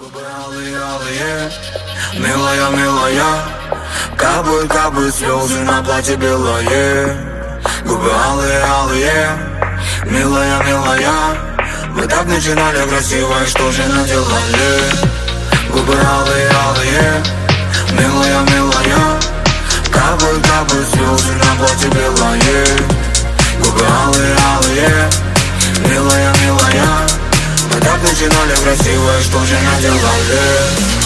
Губы алые, алые, милая, милая, капают слезы на платье белое. Губы алые, алые, милая, милая, мы так начинали красиво, и что же наделали? Губы алые, алые, милая, милая, капают слезы на платье белое. Губы алые, алые, милая, милая, мы так начинали красиво, и что же наделали?